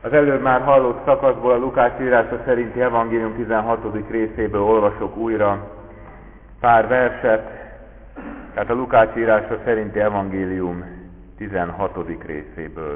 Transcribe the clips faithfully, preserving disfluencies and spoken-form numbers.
Az előbb már hallott szakaszból a Lukács írása szerinti evangélium tizenhatodik részéből olvasok újra pár verset, tehát a Lukács írása szerinti evangélium tizenhatodik részéből.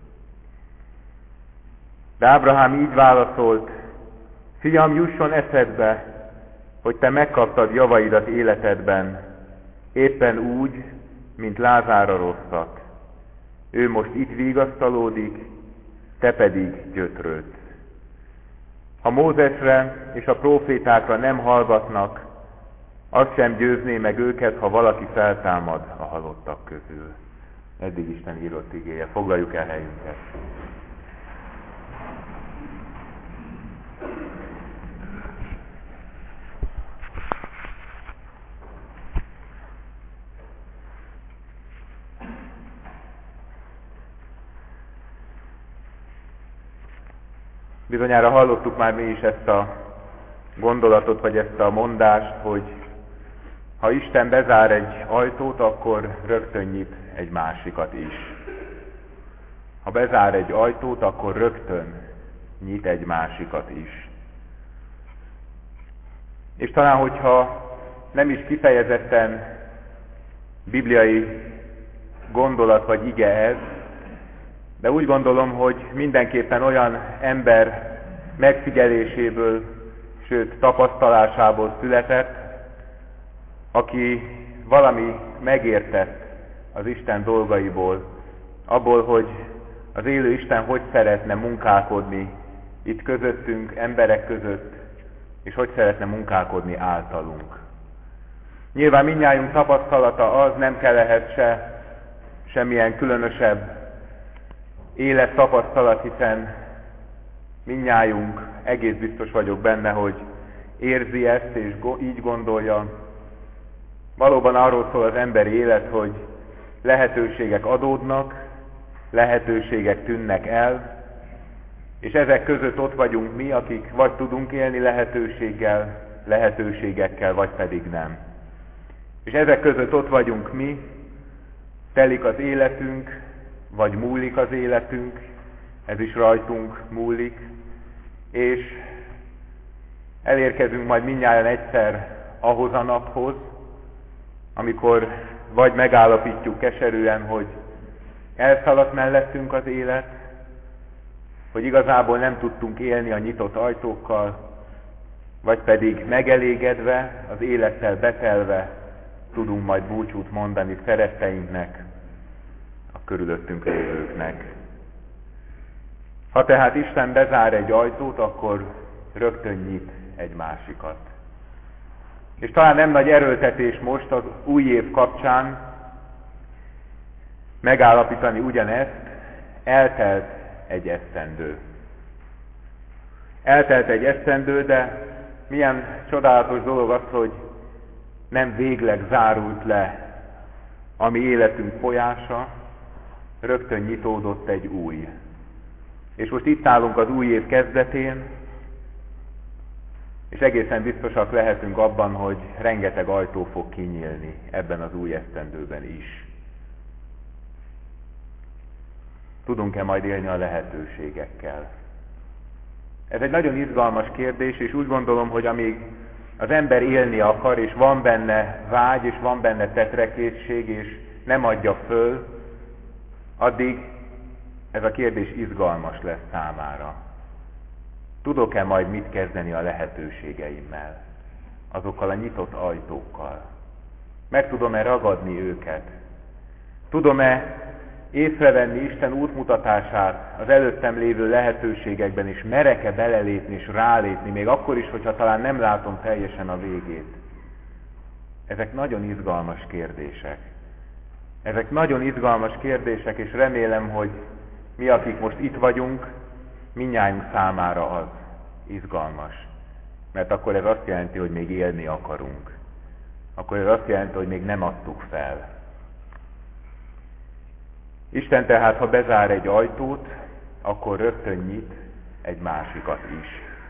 De Ábrahám így válaszolt: fiam, jusson eszedbe, hogy te megkaptad javaidat életedben, éppen úgy, mint Lázár a rosszat. Ő most itt vigasztalódik, te pedig gyötrődsz. Ha Mózesre és a prófétákra nem hallgatnak, az sem győzné meg őket, ha valaki feltámad a halottak közül. Eddig Isten írott igéje. Foglaljuk el helyünket. Bizonyára hallottuk már mi is ezt a gondolatot, vagy ezt a mondást, hogy ha Isten bezár egy ajtót, akkor rögtön nyit egy másikat is. Ha bezár egy ajtót, akkor rögtön nyit egy másikat is. És talán, hogyha nem is kifejezetten bibliai gondolat vagy ige ez, de úgy gondolom, hogy mindenképpen olyan ember megfigyeléséből, sőt tapasztalásából született, aki valami megértett az Isten dolgaiból, abból, hogy az élő Isten hogy szeretne munkálkodni itt közöttünk, emberek között, és hogy szeretne munkálkodni általunk. Nyilván mindnyájunk tapasztalata az, nem kell ehhez se semmilyen különösebb élettapasztalat, hiszen mindnyájunk, egész biztos vagyok benne, hogy érzi ezt, és így gondolja. Valóban arról szól az emberi élet, hogy lehetőségek adódnak, lehetőségek tűnnek el, és ezek között ott vagyunk mi, akik vagy tudunk élni lehetőséggel, lehetőségekkel, vagy pedig nem. És ezek között ott vagyunk mi, telik az életünk, vagy múlik az életünk, ez is rajtunk múlik, és elérkezünk majd mindnyájan egyszer ahhoz a naphoz, amikor vagy megállapítjuk keserűen, hogy elszaladt mellettünk az élet, hogy igazából nem tudtunk élni a nyitott ajtókkal, vagy pedig megelégedve, az élettel betelve tudunk majd búcsút mondani szeretteinknek, a körülöttünk lévőknek. Ha tehát Isten bezár egy ajtót, akkor rögtön nyit egy másikat. És talán nem nagy erőltetés most az új év kapcsán megállapítani ugyanezt, eltelt egy esztendő. Eltelt egy esztendő, de milyen csodálatos dolog az, hogy nem végleg zárult le a mi életünk folyása, rögtön nyitódott egy új. És most itt állunk az új év kezdetén, és egészen biztosak lehetünk abban, hogy rengeteg ajtó fog kinyílni ebben az új esztendőben is. Tudunk-e majd élni a lehetőségekkel? Ez egy nagyon izgalmas kérdés, és úgy gondolom, hogy amíg az ember élni akar, és van benne vágy, és van benne tetrekészség, és nem adja föl, addig ez a kérdés izgalmas lesz számára. Tudok-e majd mit kezdeni a lehetőségeimmel, azokkal a nyitott ajtókkal? Meg tudom-e ragadni őket? Tudom-e észrevenni Isten útmutatását az előttem lévő lehetőségekben, és merek-e belelépni és rálépni, még akkor is, hogyha talán nem látom teljesen a végét? Ezek nagyon izgalmas kérdések. Ezek nagyon izgalmas kérdések, és remélem, hogy mi, akik most itt vagyunk, mindnyájunk számára az izgalmas. Mert akkor ez azt jelenti, hogy még élni akarunk. Akkor ez azt jelenti, hogy még nem adtuk fel. Isten tehát, ha bezár egy ajtót, akkor rögtön nyit egy másikat is.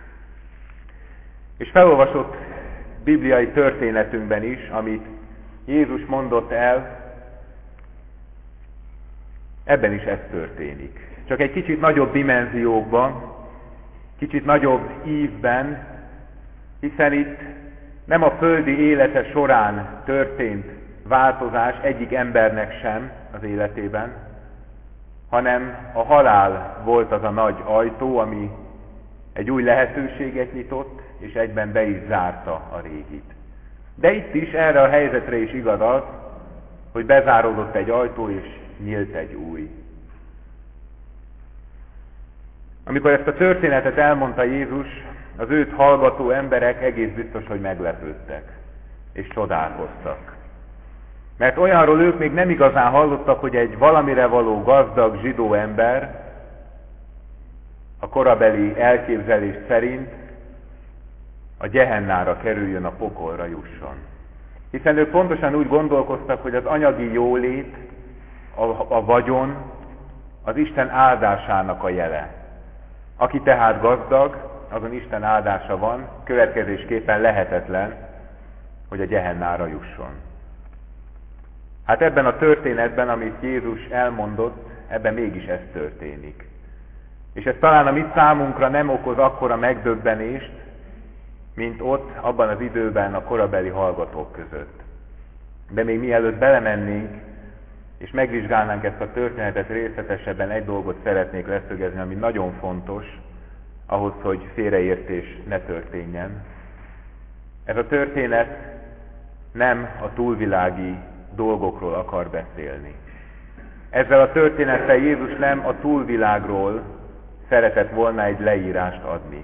És felolvasott bibliai történetünkben is, amit Jézus mondott el, Ebben is ez történik. Csak egy kicsit nagyobb dimenziókban, kicsit nagyobb ívben, hiszen itt nem a földi élete során történt változás egyik embernek sem az életében, hanem a halál volt az a nagy ajtó, ami egy új lehetőséget nyitott, és egyben be is zárta a régit. De itt is erre a helyzetre is igaz az, hogy bezáródott egy ajtó, és nyílt egy új. Amikor ezt a történetet elmondta Jézus, az őt hallgató emberek egész biztos, hogy meglepődtek, és csodálkoztak. Mert olyanról ők még nem igazán hallottak, hogy egy valamire való gazdag zsidó ember a korabeli elképzelés szerint a Gehennára kerüljön, a pokolra jusson. Hiszen ők pontosan úgy gondolkoztak, hogy az anyagi jólét, a, a vagyon az Isten áldásának a jele. Aki tehát gazdag, azon Isten áldása van, következésképpen lehetetlen, hogy a Gehennára jusson. Hát ebben a történetben, amit Jézus elmondott, ebben mégis ez történik. És ez talán a mi számunkra nem okoz akkora megdöbbenést, mint ott, abban az időben a korabeli hallgatók között. De még mielőtt belemennénk, és megvizsgálnánk ezt a történetet részletesebben, egy dolgot szeretnék leszögezni, ami nagyon fontos, ahhoz, hogy félreértés ne történjen. Ez a történet nem a túlvilági dolgokról akar beszélni. Ezzel a történettel Jézus nem a túlvilágról szeretett volna egy leírást adni.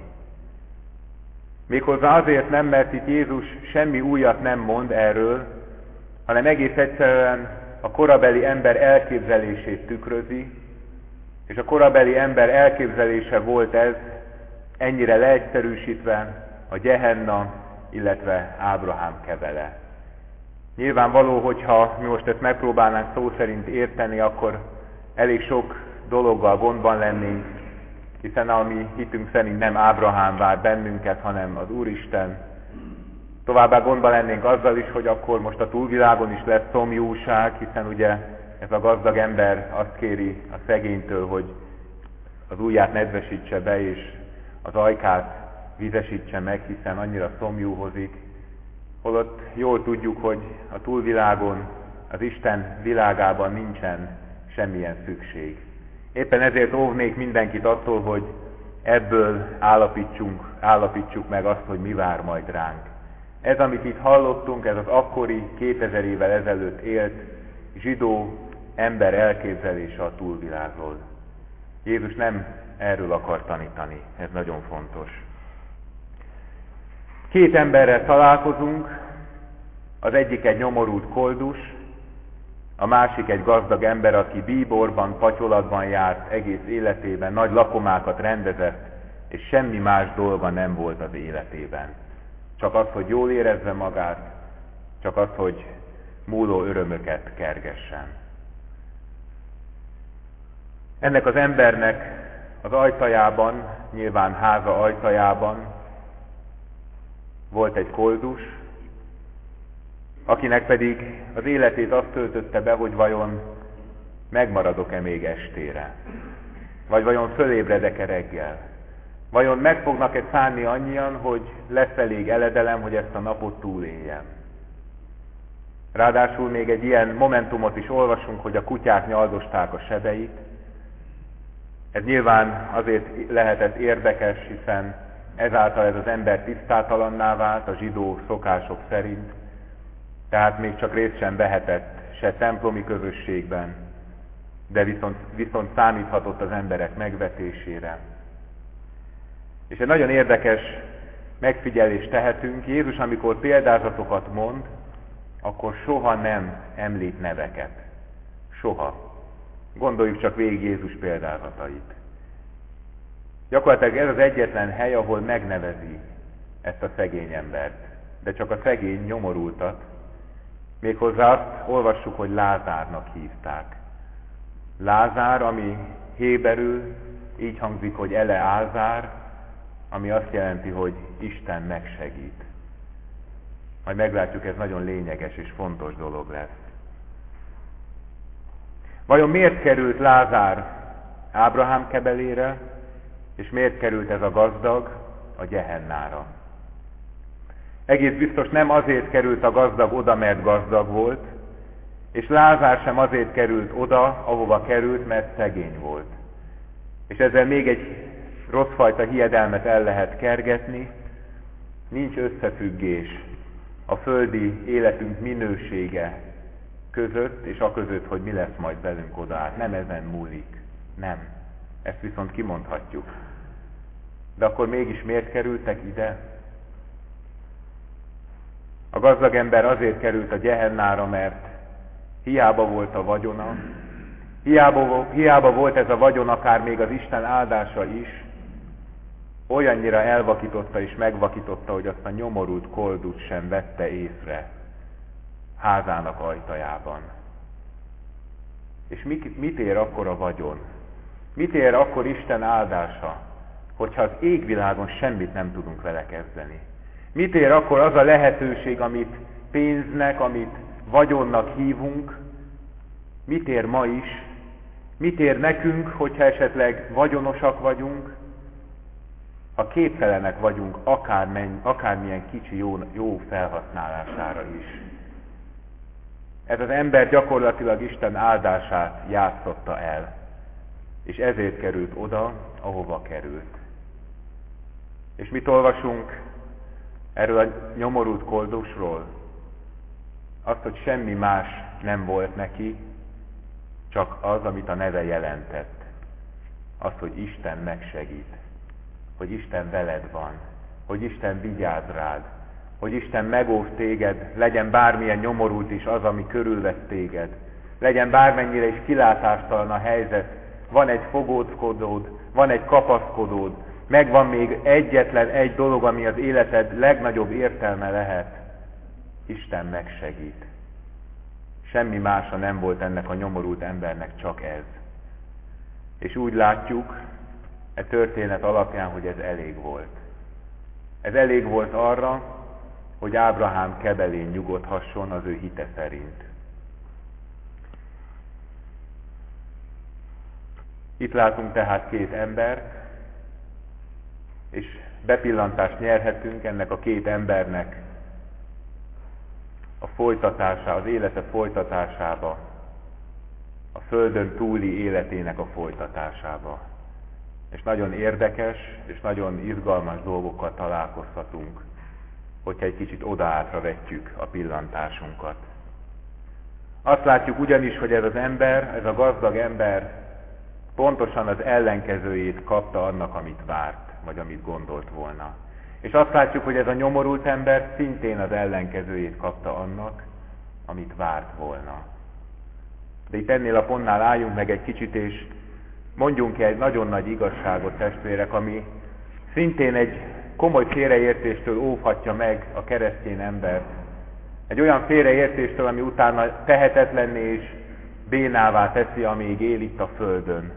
Méghozzá azért nem, mert itt Jézus semmi újat nem mond erről, hanem egész egyszerűen a korabeli ember elképzelését tükrözi, és a korabeli ember elképzelése volt ez, ennyire leegyszerűsítve, a Gehenna, illetve Ábrahám kevele. Nyilvánvaló, hogyha mi most ezt megpróbálnánk szó szerint érteni, akkor elég sok dologgal gondban lennénk, hiszen a mi hitünk szerint nem Ábrahám vár bennünket, hanem az Úristen. Továbbá gondban lennénk azzal is, hogy akkor most a túlvilágon is lesz szomjúság, hiszen ugye ez a gazdag ember azt kéri a szegénytől, hogy az ujját nedvesítse be, és az ajkát vizesítse meg, hiszen annyira szomjúhozik. Holott jól tudjuk, hogy a túlvilágon, az Isten világában nincsen semmilyen szükség. Éppen ezért óvnék mindenkit attól, hogy ebből állapítsunk, állapítsuk meg azt, hogy mi vár majd ránk. Ez, amit itt hallottunk, ez az akkori, kétezer évvel ezelőtt élt zsidó ember elképzelése a túlvilágról. Jézus nem erről akar tanítani, ez nagyon fontos. Két emberrel találkozunk, az egyik egy nyomorult koldus, a másik egy gazdag ember, aki bíborban, patyolatban járt egész életében, nagy lakomákat rendezett, és semmi más dolga nem volt az életében. Csak az, hogy jól érezze magát, csak az, hogy múló örömöket kergessen. Ennek az embernek az ajtajában, nyilván háza ajtajában volt egy koldus, akinek pedig az életét azt töltötte be, hogy vajon megmaradok-e még estére, vagy vajon fölébredek-e reggel, vajon meg fognak-e szánni annyian, hogy lesz elég eledelem, hogy ezt a napot túléljem. Ráadásul még egy ilyen momentumot is olvasunk, hogy a kutyák nyaldosták a sebeit. Ez nyilván azért lehetett érdekes, hiszen ezáltal ez az ember tisztátalanná vált a zsidó szokások szerint, tehát még csak részt sem vehetett se templomi közösségben, de viszont, viszont számíthatott az emberek megvetésére. És egy nagyon érdekes megfigyelést tehetünk, Jézus, amikor példázatokat mond, akkor soha nem említ neveket. Soha. Gondoljuk csak végig Jézus példázatait. Gyakorlatilag ez az egyetlen hely, ahol megnevezi ezt a szegény embert, de csak a szegény nyomorultat. Méghozzá azt olvassuk, hogy Lázárnak hívták. Lázár, ami héberül így hangzik, hogy ele Ázár, ami azt jelenti, hogy Isten megsegít. Majd meglátjuk, ez nagyon lényeges és fontos dolog lesz. Vajon miért került Lázár Ábrahám kebelére, és miért került ez a gazdag a Gehennára? Egész biztos nem azért került a gazdag oda, mert gazdag volt, és Lázár sem azért került oda, ahova került, mert szegény volt. És ezzel még egy rosszfajta hiedelmet el lehet kergetni, nincs összefüggés a földi életünk minősége között, és a között, hogy mi lesz majd velünk odaát. Nem ezen múlik. Nem. Ezt viszont kimondhatjuk. De akkor mégis miért kerültek ide? A gazdag ember azért került a Gehennára, mert hiába volt a vagyona, hiába, hiába volt ez a vagyon akár még az Isten áldása is, olyannyira elvakította és megvakította, hogy azt a nyomorult koldut sem vette észre házának ajtajában. És mit, mit ér akkor a vagyon? Mit ér akkor Isten áldása, hogyha az égvilágon semmit nem tudunk vele kezdeni? Mit ér akkor az a lehetőség, amit pénznek, amit vagyonnak hívunk? Mit ér ma is? Mit ér nekünk, hogyha esetleg vagyonosak vagyunk? Ha képtelenek vagyunk akármenny, akármilyen kicsi jó, jó felhasználására is. Ez az ember gyakorlatilag Isten áldását játszotta el, és ezért került oda, ahova került. És mit olvasunk erről a nyomorult koldusról? Azt, hogy semmi más nem volt neki, csak az, amit a neve jelentett. Azt, hogy Isten megsegít, hogy Isten veled van, hogy Isten vigyáz rád, hogy Isten megóv téged, legyen bármilyen nyomorult is az, ami körülvesz téged, legyen bármennyire is kilátástalan a helyzet, van egy fogózkodód, van egy kapaszkodód, megvan még egyetlen egy dolog, ami az életed legnagyobb értelme lehet. Isten megsegít. Semmi mása nem volt ennek a nyomorult embernek, csak ez. És úgy látjuk e történet alapján, hogy ez elég volt. Ez elég volt arra, hogy Ábrahám kebelén nyugodhasson az ő hite szerint. Itt látunk tehát két embert, és bepillantást nyerhetünk ennek a két embernek a folytatása, az élete folytatásába, a földön túli életének a folytatásába. És nagyon érdekes, és nagyon izgalmas dolgokkal találkozhatunk, hogyha egy kicsit odaátra vetjük a pillantásunkat. Azt látjuk ugyanis, hogy ez az ember, ez a gazdag ember pontosan az ellenkezőjét kapta annak, amit várt, vagy amit gondolt volna. És azt látjuk, hogy ez a nyomorult ember szintén az ellenkezőjét kapta annak, amit várt volna. De itt ennél a pontnál álljunk meg egy kicsit, és mondjunk egy nagyon nagy igazságot, testvérek, ami szintén egy komoly félreértéstől óvhatja meg a keresztény embert. Egy olyan félreértéstől, ami utána tehetetlenné és bénává teszi, amíg él itt a földön.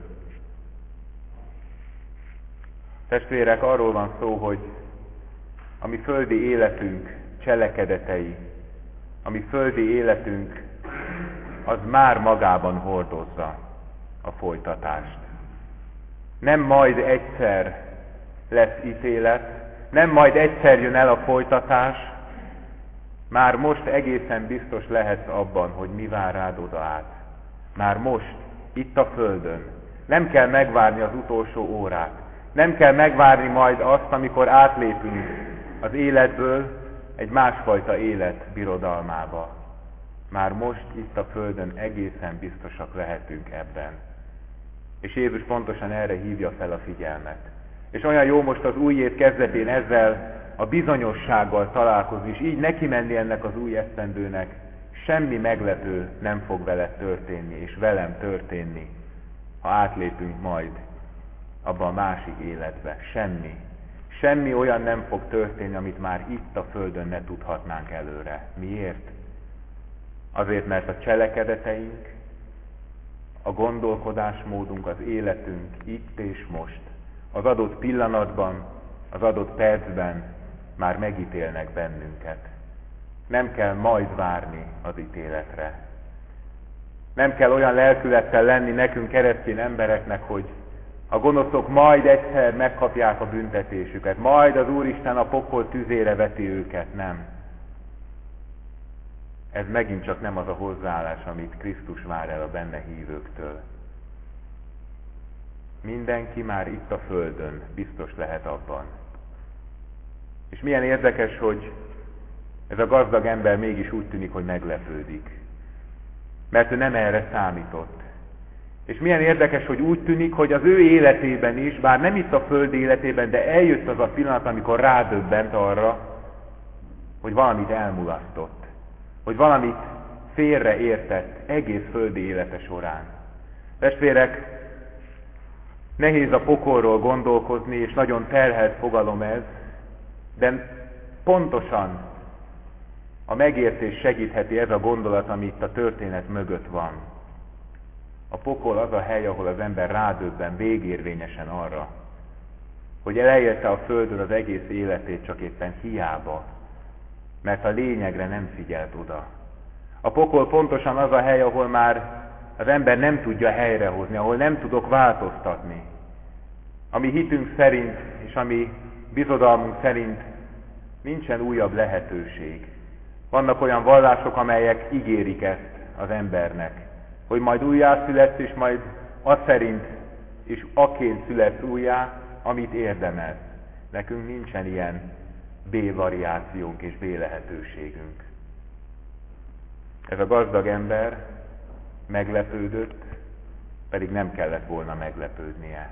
Testvérek, arról van szó, hogy a mi földi életünk cselekedetei, a mi földi életünk, az már magában hordozza a folytatást. Nem majd egyszer lesz ítélet, nem majd egyszer jön el a folytatás, már most egészen biztos lehetsz abban, hogy mi vár rád oda át. Már most, itt a földön. Nem kell megvárni az utolsó órát. Nem kell megvárni majd azt, amikor átlépünk az életből egy másfajta élet birodalmába. Már most itt a földön egészen biztosak lehetünk ebben. És Jézus pontosan erre hívja fel a figyelmet. És olyan jó most az új év kezdetén ezzel a bizonyossággal találkozni, és így neki menni ennek az új esztendőnek. Semmi meglepő nem fog vele történni, és velem történni, ha átlépünk majd abba a másik életbe. Semmi. Semmi olyan nem fog történni, amit már itt a földön ne tudhatnánk előre. Miért? Azért, mert a cselekedeteink, a gondolkodásmódunk, az életünk itt és most, az adott pillanatban, az adott percben már megítélnek bennünket. Nem kell majd várni az ítéletre. Nem kell olyan lelkülettel lenni nekünk keresztény embereknek, hogy a gonoszok majd egyszer megkapják a büntetésüket, majd az Úristen a pokol tüzére veti őket, nem. Ez megint csak nem az a hozzáállás, amit Krisztus vár el a benne hívőktől. Mindenki már itt a földön biztos lehet abban. És milyen érdekes, hogy ez a gazdag ember mégis úgy tűnik, hogy meglepődik. Mert ő nem erre számított. És milyen érdekes, hogy úgy tűnik, hogy az ő életében is, bár nem itt a föld életében, de eljött az a pillanat, amikor rádöbbent arra, hogy valamit elmulasztott. Hogy valamit félreértett egész földi élete során. Testvérek, nehéz a pokolról gondolkozni, és nagyon terhelt fogalom ez, de pontosan a megértés segítheti ez a gondolat, ami itt a történet mögött van. A pokol az a hely, ahol az ember rádöbben végérvényesen arra, hogy elélte a földön az egész életét, csak éppen hiába, mert a lényegre nem figyelt oda. A pokol pontosan az a hely, ahol már az ember nem tudja helyrehozni, ahol nem tudok változtatni. Ami hitünk szerint, és ami bizodalmunk szerint nincsen újabb lehetőség. Vannak olyan vallások, amelyek ígérik ezt az embernek, hogy majd újjászületsz, és majd az szerint és aként születsz újjá, amit érdemelsz. Nekünk nincsen ilyen B-variációnk és B-lehetőségünk. Ez a gazdag ember meglepődött, pedig nem kellett volna meglepődnie.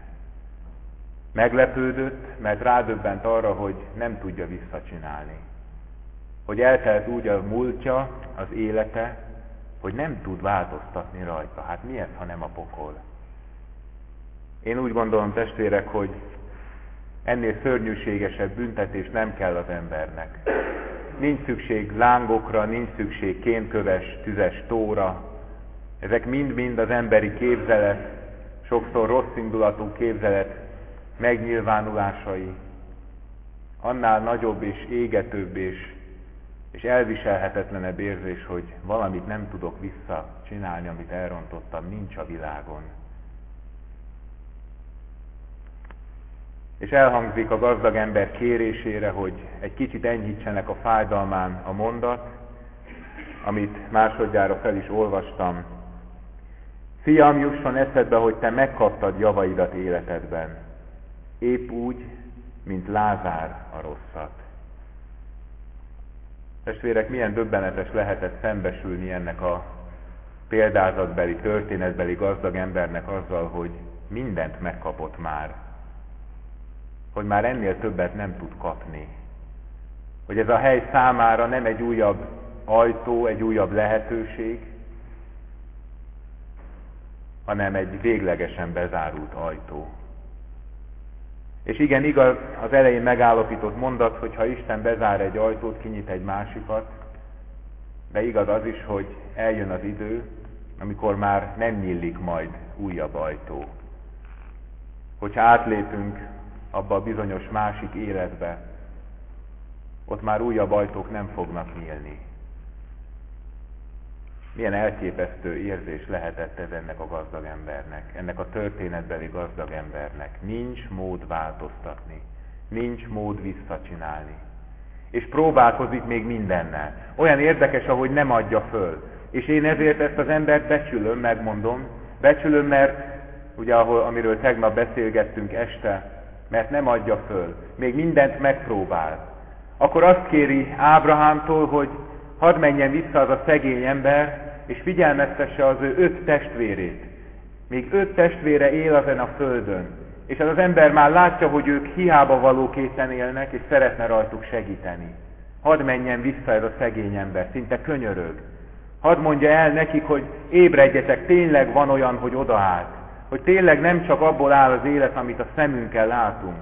Meglepődött, mert rádöbbent arra, hogy nem tudja visszacsinálni. Hogy eltelt úgy a múltja, az élete, hogy nem tud változtatni rajta. Hát mi ez, ha nem a pokol? Én úgy gondolom, testvérek, hogy ennél szörnyűségesebb büntetés nem kell az embernek. Nincs szükség lángokra, nincs szükség kénköves, tüzes tóra. Ezek mind-mind az emberi képzelet, sokszor rossz indulatú képzelet megnyilvánulásai. Annál nagyobb és égetőbb és, és elviselhetetlenebb érzés, hogy valamit nem tudok visszacsinálni, amit elrontottam, nincs a világon. És elhangzik a gazdag ember kérésére, hogy egy kicsit enyhítsenek a fájdalmán a mondat, amit másodjára fel is olvastam. Fiam, jusson eszedbe, hogy te megkaptad javaidat életedben, épp úgy, mint Lázár a rosszat. Testvérek, milyen döbbenetes lehetett szembesülni ennek a példázatbeli, történetbeli gazdag embernek azzal, hogy mindent megkapott már, hogy már ennél többet nem tud kapni. Hogy ez a hely számára nem egy újabb ajtó, egy újabb lehetőség, hanem egy véglegesen bezárult ajtó. És igen, igaz, az elején megállapított mondat, hogy ha Isten bezár egy ajtót, kinyit egy másikat, de igaz az is, hogy eljön az idő, amikor már nem nyílik majd újabb ajtó. Hogyha átlépünk abba a bizonyos másik életbe, ott már újabb ajtók nem fognak nyílni. Milyen elképesztő érzés lehetett ez ennek a gazdag embernek, ennek a történetbeli gazdag embernek. Nincs mód változtatni, nincs mód visszacsinálni. És próbálkozik még mindennel. Olyan érdekes, ahogy nem adja föl. És én ezért ezt az embert becsülöm, megmondom, becsülöm, mert ugye ahol, amiről tegnap beszélgettünk este, mert nem adja föl, még mindent megpróbál. Akkor azt kéri Ábrahámtól, hogy hadd menjen vissza az a szegény ember, és figyelmeztesse az ő öt testvérét. Még öt testvére él ezen a földön, és az az ember már látja, hogy ők hiába valóképpen élnek, és szeretne rajtuk segíteni. Hadd menjen vissza ez a szegény ember, szinte könyörög. Hadd mondja el nekik, hogy ébredjetek, tényleg van olyan, hogy odaállt. Hogy tényleg nem csak abból áll az élet, amit a szemünkkel látunk.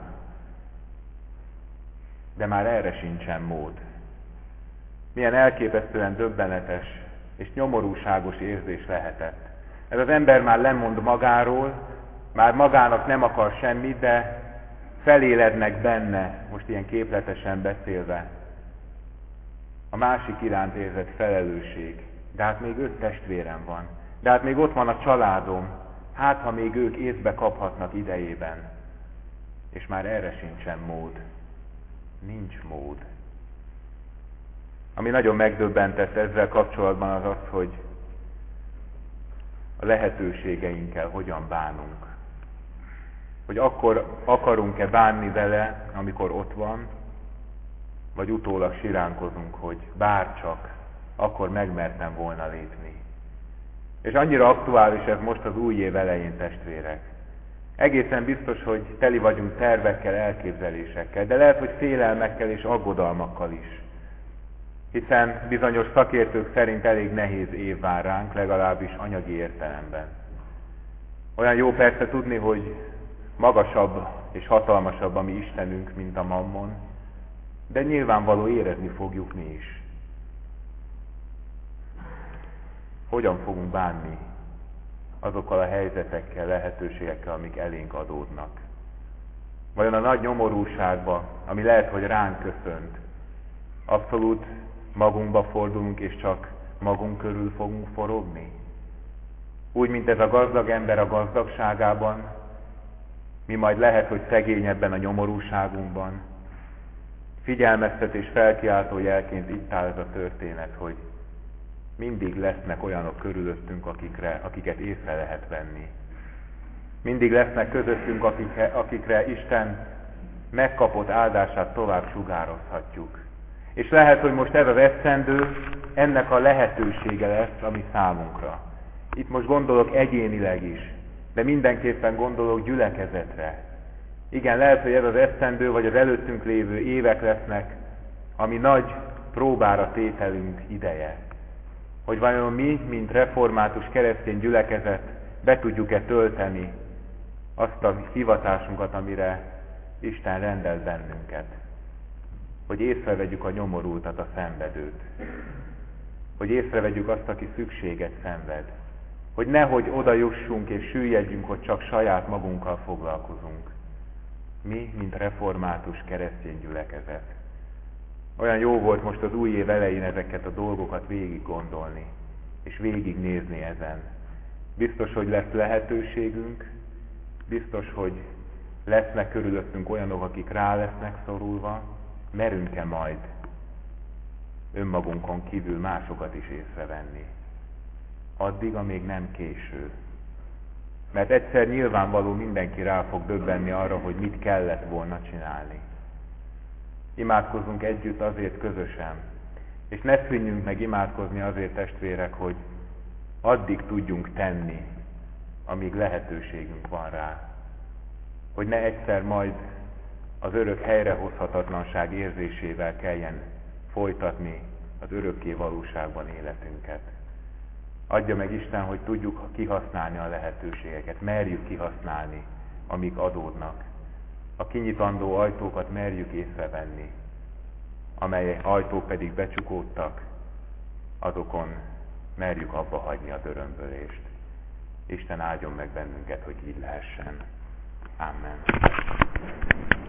De már erre sincsen mód. Milyen elképesztően döbbenetes és nyomorúságos érzés lehetett. Ez az ember már lemond magáról, már magának nem akar semmit, de felélednek benne, most ilyen képletesen beszélve, a másik iránt érzett felelősség. De hát még öt testvérem van, De hát még ott van a családom, hát ha még ők észbe kaphatnak idejében. És már erre sincsen mód. Nincs mód. Ami nagyon megdöbbentett ezzel kapcsolatban az az, hogy a lehetőségeinkkel hogyan bánunk. Hogy akkor akarunk-e bánni vele, amikor ott van, vagy utólag siránkozunk, hogy bárcsak, akkor megmertem volna lépni. És annyira aktuális ez most az új év elején, testvérek. Egészen biztos, hogy teli vagyunk tervekkel, elképzelésekkel, de lehet, hogy félelmekkel és aggodalmakkal is. Hiszen bizonyos szakértők szerint elég nehéz év vár ránk, legalábbis anyagi értelemben. Olyan jó persze tudni, hogy magasabb és hatalmasabb a mi Istenünk, mint a mammon, de nyilvánvaló érezni fogjuk mi is. Hogyan fogunk bánni azokkal a helyzetekkel, lehetőségekkel, amik elénk adódnak? Vajon a nagy nyomorúságba, ami lehet, hogy ránk köszönt, abszolút magunkba fordulunk, és csak magunk körül fogunk forogni? Úgy, mint ez a gazdag ember a gazdagságában, mi majd lehet, hogy szegényebben a nyomorúságunkban. Figyelmeztetés felkiáltó jelként itt áll ez a történet, hogy mindig lesznek olyanok körülöttünk, akikre, akiket észre lehet venni. Mindig lesznek közöttünk, akikre, akikre Isten megkapott áldását tovább sugározhatjuk. És lehet, hogy most ez az esztendő, ennek a lehetősége lesz, ami számunkra. Itt most gondolok egyénileg is, de mindenképpen gondolok gyülekezetre. Igen, lehet, hogy ez az esztendő, vagy az előttünk lévő évek lesznek, ami nagy próbára tételünk ideje. Hogy vajon mi, mint református keresztény gyülekezet, be tudjuk-e tölteni azt a hivatásunkat, amire Isten rendel bennünket. Hogy észrevegyük a nyomorultat, a szenvedőt. Hogy észrevegyük azt, aki szükséget szenved. Hogy nehogy oda jussunk és süllyedjünk, hogy csak saját magunkkal foglalkozunk. Mi, mint református keresztény gyülekezet. Olyan jó volt most az új év elején ezeket a dolgokat végig gondolni, és végignézni ezen. Biztos, hogy lesz lehetőségünk, biztos, hogy lesznek körülöttünk olyanok, akik rá lesznek szorulva, merünk-e majd önmagunkon kívül másokat is észrevenni. Addig, amíg nem késő. Mert egyszer nyilvánvaló mindenki rá fog döbbenni arra, hogy mit kellett volna csinálni. Imádkozzunk együtt azért közösen, és ne szűnjünk meg imádkozni azért, testvérek, hogy addig tudjunk tenni, amíg lehetőségünk van rá. Hogy ne egyszer majd az örök helyrehozhatatlanság érzésével kelljen folytatni az örökké valóságban életünket. Adja meg Isten, hogy tudjuk kihasználni a lehetőségeket, merjük kihasználni, amik adódnak. A kinyitandó ajtókat merjük észrevenni, amely ajtók pedig becsukódtak, azokon merjük abba hagyni a dörömbölést. Isten áldjon meg bennünket, hogy így lehessen. Amen.